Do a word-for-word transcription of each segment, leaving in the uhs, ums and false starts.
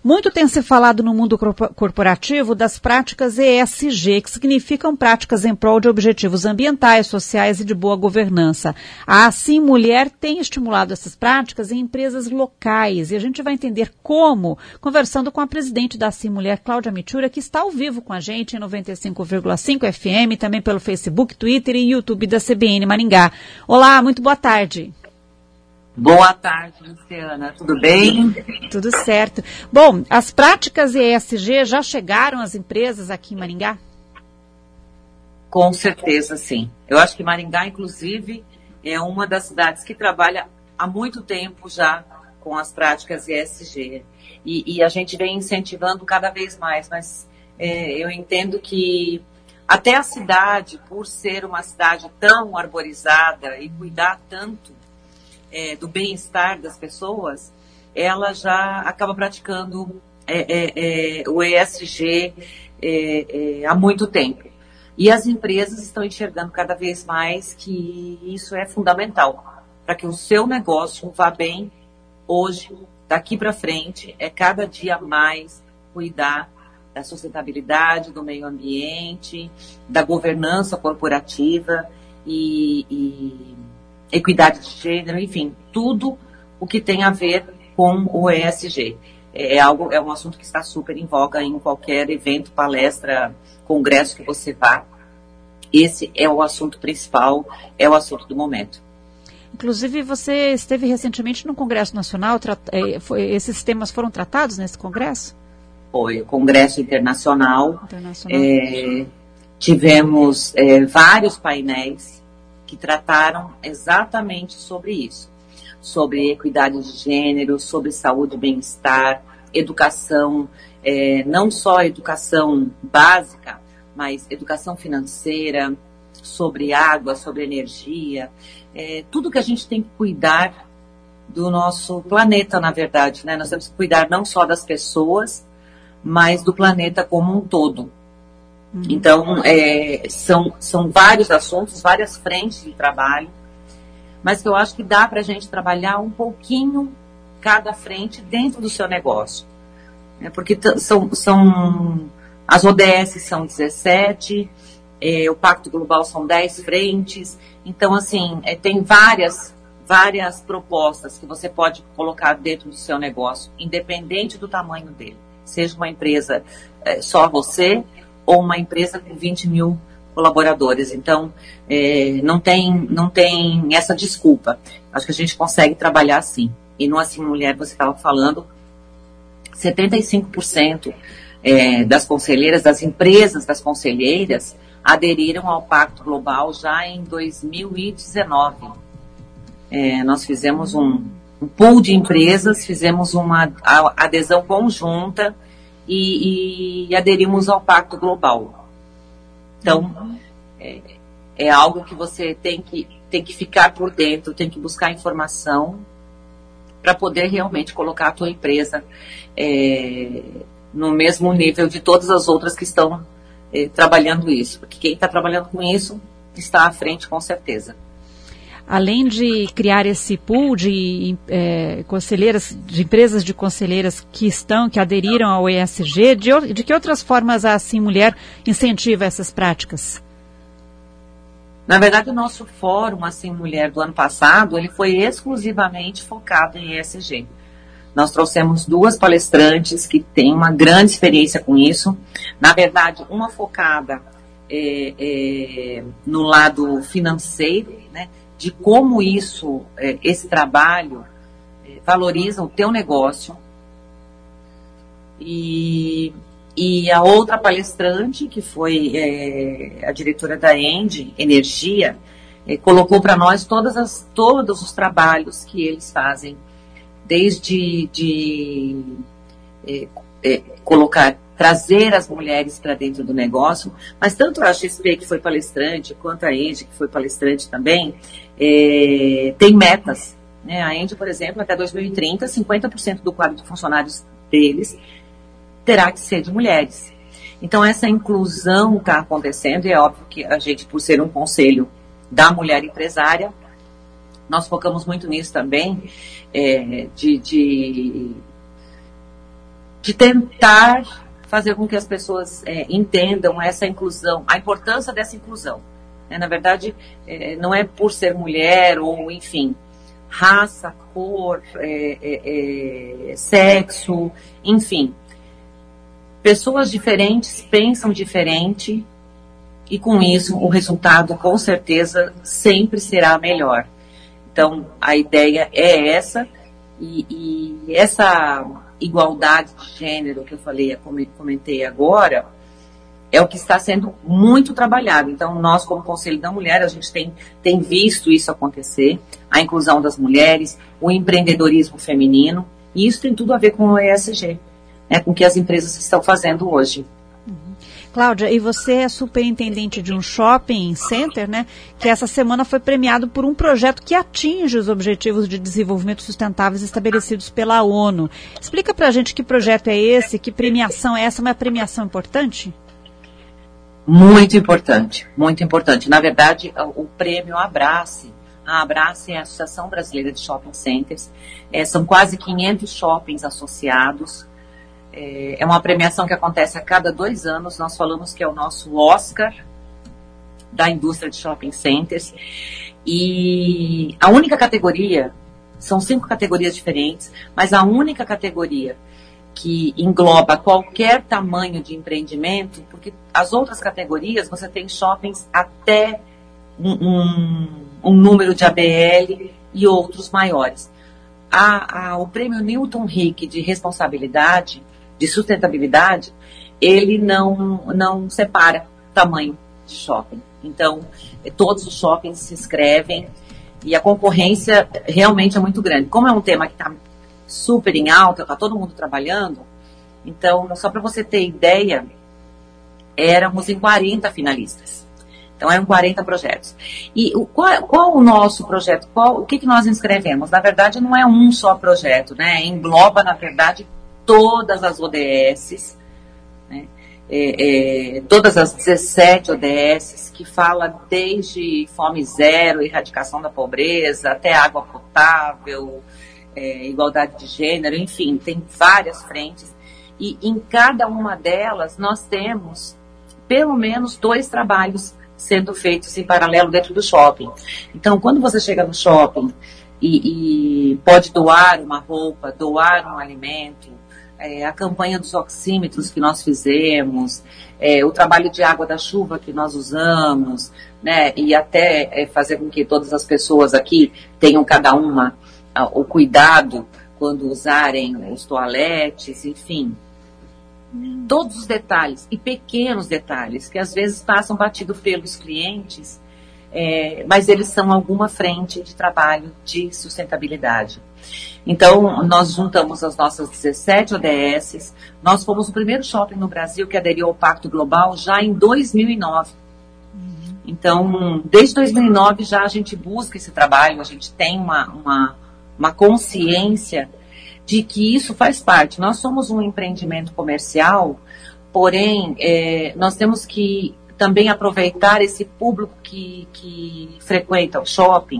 Muito tem se falado no mundo corporativo das práticas E S G, que significam práticas em prol de objetivos ambientais, sociais e de boa governança. A Assim Mulher tem estimulado essas práticas em empresas locais e a gente vai entender como, conversando com a presidente da Assim Mulher, Cláudia Mitura, que está ao vivo com a gente em noventa e cinco vírgula cinco F M, também pelo Facebook, Twitter e YouTube da C B N Maringá. Olá, muito boa tarde. Boa tarde, Luciana. Tudo bem? Tudo certo. Bom, as práticas E S G já chegaram às empresas aqui em Maringá? Com certeza, sim. Eu acho que Maringá, inclusive, é uma das cidades que trabalha há muito tempo já com as práticas E S G. E, e a gente vem incentivando cada vez mais, mas é, eu entendo que até a cidade, por ser uma cidade tão arborizada e cuidar tanto É, do bem-estar das pessoas, ela já acaba praticando é, é, é, o E S G é, é, há muito tempo. E as empresas estão enxergando cada vez mais que isso é fundamental para que o seu negócio vá bem hoje, daqui para frente, é cada dia mais cuidar da sustentabilidade, do meio ambiente, da governança corporativa e... e equidade de gênero, enfim, tudo o que tem a ver com o E S G. É, algo, é um assunto que está super em voga em qualquer evento, palestra, congresso que você vá. Esse é o assunto principal, é o assunto do momento. Inclusive, você esteve recentemente no Congresso Nacional, é, foi, esses temas foram tratados nesse congresso? Foi, o Congresso Internacional. Internacional. É, tivemos é, vários painéis que trataram exatamente sobre isso, sobre equidade de gênero, sobre saúde e bem-estar, educação, é, não só educação básica, mas educação financeira, sobre água, sobre energia, é, tudo que a gente tem que cuidar do nosso planeta, na verdade, né? Nós temos que cuidar não só das pessoas, mas do planeta como um todo. Então, é, são, são vários assuntos, várias frentes de trabalho, mas que eu acho que dá para a gente trabalhar um pouquinho cada frente dentro do seu negócio. É, porque t- são, são, as O D S são dezessete, é, o Pacto Global são dez frentes, então, assim, é, tem várias, várias propostas que você pode colocar dentro do seu negócio, independente do tamanho dele. Seja uma empresa é, só você, ou uma empresa com vinte mil colaboradores. Então, é, não tem, não tem essa desculpa. Acho que a gente consegue trabalhar assim. E no Assim Mulher, você estava falando, setenta e cinco por cento é, das conselheiras, das empresas das conselheiras, aderiram ao Pacto Global já em dois mil e dezenove. É, nós fizemos um, um pool de empresas, fizemos uma adesão conjunta, E, e aderimos ao Pacto Global. Então, é, é algo que você tem que, tem que ficar por dentro, tem que buscar informação para poder realmente colocar a tua empresa é, no mesmo nível de todas as outras que estão é, trabalhando isso. Porque quem está trabalhando com isso está à frente, com certeza. Além de criar esse pool de é, conselheiras, de empresas de conselheiras que estão, que aderiram ao E S G, de, de que outras formas a Assim Mulher incentiva essas práticas? Na verdade, o nosso fórum Assim Mulher do ano passado, ele foi exclusivamente focado em E S G. Nós trouxemos duas palestrantes que têm uma grande experiência com isso. Na verdade, uma focada é, é, no lado financeiro, né? De como isso, esse trabalho valoriza o teu negócio. E, e a outra palestrante, que foi é, a diretora da Engie Energia, é, colocou para nós todas as, todos os trabalhos que eles fazem, desde de, é, é, colocar, trazer as mulheres para dentro do negócio, mas tanto a X P, que foi palestrante, quanto a Engie, que foi palestrante também, é, tem metas. Né? A Engie, por exemplo, até dois mil e trinta, cinquenta por cento do quadro de funcionários deles terá que ser de mulheres. Então, essa inclusão está acontecendo, e é óbvio que a gente, por ser um conselho da mulher empresária, nós focamos muito nisso também, é, de... de de tentar fazer com que as pessoas é, entendam essa inclusão, a importância dessa inclusão. É, na verdade, é, não é por ser mulher ou, enfim, raça, cor, é, é, é, sexo, enfim. Pessoas diferentes pensam diferente e, com isso, o resultado, com certeza, sempre será melhor. Então, a ideia é essa, e, e essa igualdade de gênero que eu falei, comentei agora, é o que está sendo muito trabalhado. Então, nós, como Conselho da Mulher, a gente tem, tem visto isso acontecer, a inclusão das mulheres, o empreendedorismo feminino, e isso tem tudo a ver com o E S G, né, com o que as empresas estão fazendo hoje. Cláudia, e você é superintendente de um shopping center, né, que essa semana foi premiado por um projeto que atinge os Objetivos de Desenvolvimento Sustentáveis estabelecidos pela ONU. Explica pra gente que projeto é esse, que premiação é essa, uma premiação importante? Muito importante, muito importante. Na verdade, o, o prêmio Abrace, a Abrace é a Associação Brasileira de Shopping Centers, é, são quase quinhentos shoppings associados. É uma premiação que acontece a cada dois anos. Nós falamos que é o nosso Oscar da indústria de shopping centers. E a única categoria, são cinco categorias diferentes, mas a única categoria que engloba qualquer tamanho de empreendimento, porque as outras categorias você tem shoppings até um, um, um número de A B L e outros maiores. A, a, o prêmio Newton Rick de responsabilidade, de sustentabilidade, ele não, não separa tamanho de shopping. Então, todos os shoppings se inscrevem e a concorrência realmente é muito grande. Como é um tema que está super em alta, está todo mundo trabalhando, então, só para você ter ideia, éramos em quarenta finalistas. Então, eram quarenta projetos. E o, qual, qual o nosso projeto? Qual, o que, que nós inscrevemos? Na verdade, não é um só projeto, né? Engloba, na verdade, todas as O D Ss, né? é, é, todas as dezessete O D Ss, que fala desde fome zero, erradicação da pobreza, até água potável, é, igualdade de gênero, enfim, tem várias frentes. E em cada uma delas nós temos pelo menos dois trabalhos sendo feitos em paralelo dentro do shopping. Então, quando você chega no shopping e, e pode doar uma roupa, doar um alimento, É, a campanha dos oxímetros que nós fizemos, é, o trabalho de água da chuva que nós usamos, né, e até é, fazer com que todas as pessoas aqui tenham cada uma a, o cuidado quando usarem os toaletes, enfim. Hum. Todos os detalhes, e pequenos detalhes, que às vezes passam batido pelos clientes, é, mas eles são alguma frente de trabalho de sustentabilidade. Então, nós juntamos as nossas dezessete O D Ss, nós fomos o primeiro shopping no Brasil que aderiu ao Pacto Global já em dois mil e nove. Uhum. Então, desde dois mil e nove já a gente busca esse trabalho, a gente tem uma, uma, uma consciência de que isso faz parte. Nós somos um empreendimento comercial, porém, é, nós temos que também aproveitar esse público que, que frequenta o shopping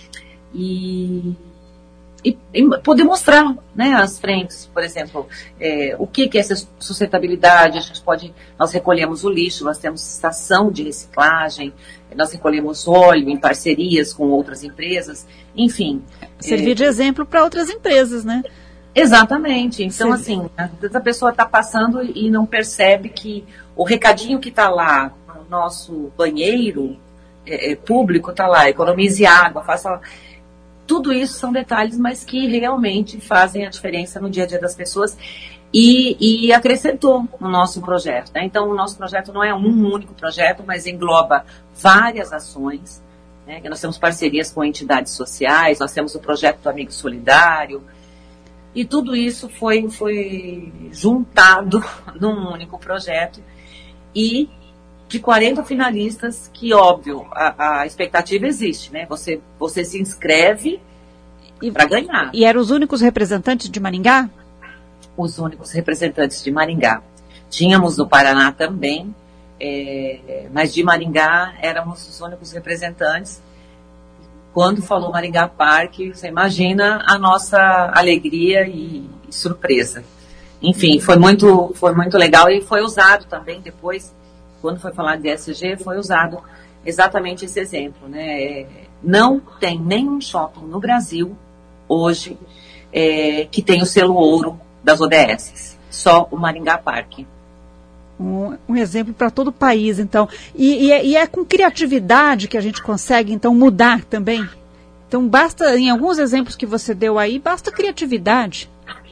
e... E, e poder mostrar, né, as frentes, por exemplo, é, o que, que é essa sustentabilidade. A gente pode, nós recolhemos o lixo, nós temos estação de reciclagem, nós recolhemos óleo em parcerias com outras empresas, enfim. Servir é, de exemplo para outras empresas, né? Exatamente. Então, Servir. assim, às vezes a pessoa está passando e não percebe que o recadinho que está lá no nosso banheiro é, é, público está lá, economize água, faça... Tudo isso são detalhes, mas que realmente fazem a diferença no dia a dia das pessoas e, e acrescentou no nosso projeto, né? Então, o nosso projeto não é um único projeto, mas engloba várias ações, né? Nós temos parcerias com entidades sociais, nós temos o projeto do Amigo Solidário, e tudo isso foi, foi juntado num único projeto e de quarenta finalistas, que, óbvio, a, a expectativa existe, né? Você, você se inscreve para ganhar. E eram os únicos representantes de Maringá? Os únicos representantes de Maringá. Tínhamos no Paraná também, é, mas de Maringá éramos os únicos representantes. Quando falou Maringá Parque, você imagina a nossa alegria e, e surpresa. enfim, foi muito, foi muito legal e foi usado também depois, quando foi falar de E S G, foi usado exatamente esse exemplo, né? Não tem nenhum shopping no Brasil hoje é, que tem o selo ouro das O D S, só o Maringá Parque. Um, um exemplo para todo o país, então. E, e, é, e é com criatividade que a gente consegue, então, mudar também. Então, basta, em alguns exemplos que você deu aí, basta criatividade.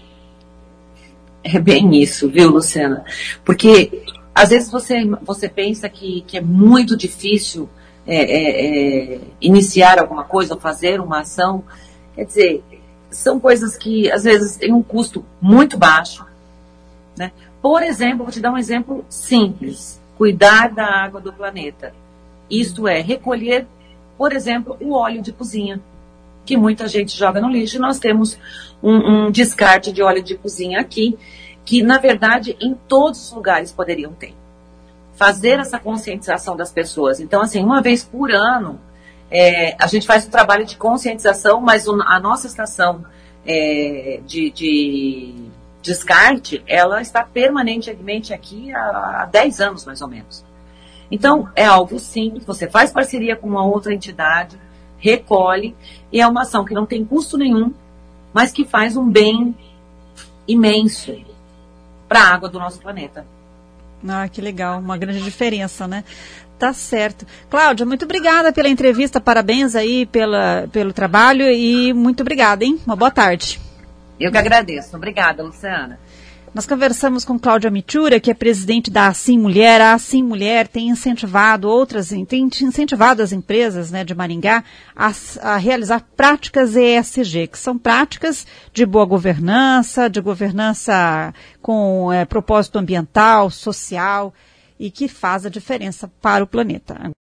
É bem isso, viu, Luciana? Porque, às vezes, você, você pensa que, que é muito difícil é, é, é, iniciar alguma coisa, ou fazer uma ação. Quer dizer, são coisas que, às vezes, têm um custo muito baixo, né? Por exemplo, vou te dar um exemplo simples. Cuidar da água do planeta. Isto é, recolher, por exemplo, o óleo de cozinha, que muita gente joga no lixo. E nós temos um, um descarte de óleo de cozinha aqui, que, na verdade, em todos os lugares poderiam ter. Fazer essa conscientização das pessoas. Então, assim, uma vez por ano, é, a gente faz um trabalho de conscientização, mas a nossa estação é, de... de descarte, ela está permanentemente aqui há, há dez anos, mais ou menos. Então, é algo simples, você faz parceria com uma outra entidade, recolhe, e é uma ação que não tem custo nenhum, mas que faz um bem imenso para a água do nosso planeta. Ah, que legal, uma grande diferença, né? Tá certo. Cláudia, muito obrigada pela entrevista, parabéns aí pela, pelo trabalho e muito obrigada, hein? Uma boa tarde. Eu que agradeço. Obrigada, Luciana. Nós conversamos com Cláudia Mitura, que é presidente da Assim Mulher. A Assim Mulher tem incentivado outras, tem incentivado as empresas, né, de Maringá a, a realizar práticas E S G, que são práticas de boa governança, de governança com é, propósito ambiental, social e que faz a diferença para o planeta.